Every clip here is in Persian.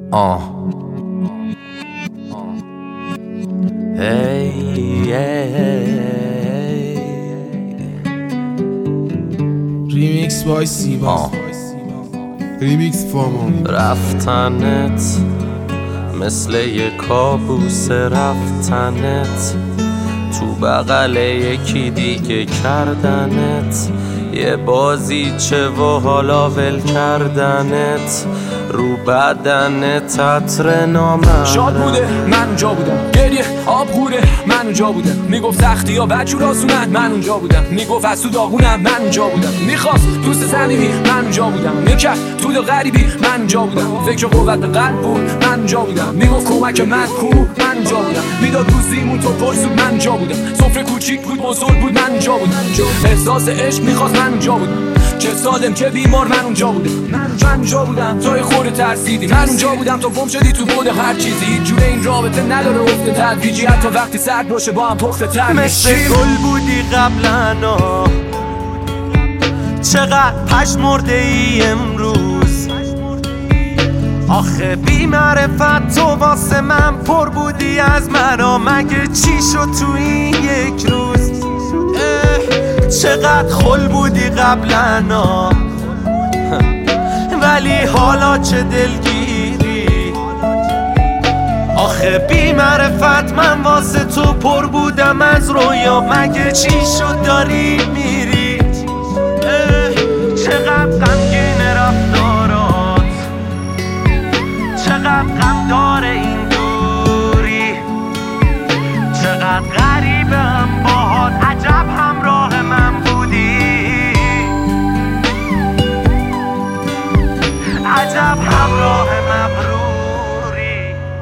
ریمیکس بای سیبا، ریمیکس فامان. رفتنت مثل یه کابوس، رفتنت تو بغل یکی دیگه کردنت، یه بازیچه و حالا ول کردنت، رو بدنت عطر نامرد. شاد بوده من اونجا بودم، گریه آب غوره من اونجا بودم، میگفت سختی ها بچور آسونن من اونجا بودم، میگفت از تو داغونم من اونجا بودم، میخواست دوست صمیمی من اونجا بودم، میکرد طول غریبی من اونجا بودم، فکر قوت قلب بود من اونجا بودم، میگفت کمک من کو من اونجا بودم، میداد روزیمون تو پرسود من اونجا بودم، سفره کوچیک بود بزرگ بود من اونجا بودم، احساس عشق میخواست من اونجا بودم، چه سالم چه بیمار من اونجا بودم، من اونجا بودم توی خورده ترسیدی، من اونجا بودم تو گم شدی تو بود هر چیزی، هیچ جوره این رابطه نداره افته تدریجی، حتی وقتی سرد باشه با هم پخته تر مثل گل بودی قبلا، چقدر پشمرده ای امروز، آخه بی معرفت تو واسه من پر بودی از منو، مگه چی شد تو این یک روز؟ چقدر خل بودی قبلا، ولی حالا چه دلگیری، آخه بی معرفت من واسه تو پر بودم از رویا، مگه چی شد داری میری؟ چقدر غمگین رفتارات، چقدر غم داره این دوری، چقدر غریبه هم باهات، عجب همراه من بودی، عجب همراه مبروری.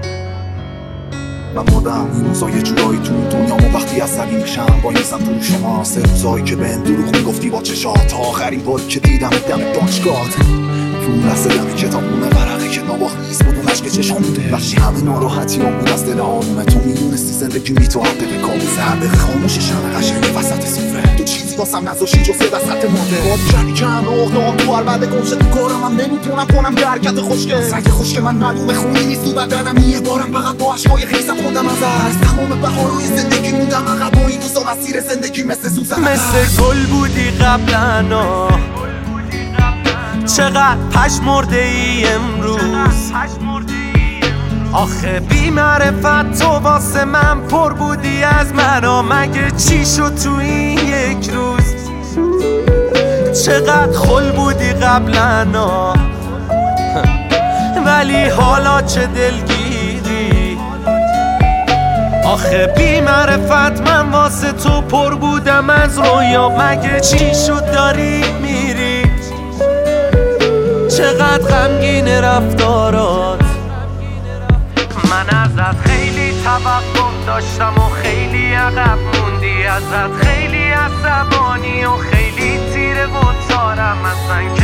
من مردم این روزا یه جورایی تو دنیامو، وقتی عصبی میشم با نیستم تو شما، سه روزایی که بهم دروغ میگفتی با چشات، تا آخرین باری که دیدم دم دانشگاه، تو لحظه دم کتابونه ورقه که نواخ نیست بود اون عشق چشام بوده، بخشی همه ناراحتی ها بود از دل آرومه، تو میدونستی زندگی بی تو هر دقیقه کابوسه، هر دقیقه خاموش شمع قشنگ وسط سفره، تو چیزی واسم نذاشتی جز وسط مرده، باد کردی که هم اقدام تو هر بعد گمشه تو کارم، هم نمیتونم کنم که حرکت خوشگه سنگ خوشگه، من معلومه خونی نیست تو بدنم، یه بارم فقط با عشقای خیسم خوندم از تمام بهارای زندگی موندم عقب، با این روزا مسیر زندگی مثل سوزن، مثل گل بودی قبلا، چقدر پشمرده ای امروز، آخه بی معرفت تو واسه من پر بودی از منو، مگه چی شد تو این یک روز؟ چقدر خل بودی قبلا، ولی حالا چه دلگیری، آخه بی معرفت من واسه تو پر بودم از رویا، مگه چی شد داری میری؟ چقدر غمگین رفتارات، من ازت خیلی توقع داشتم و خیلی عقب موندی، ازت خیلی عصبانی و خیلی تیره و تارم، از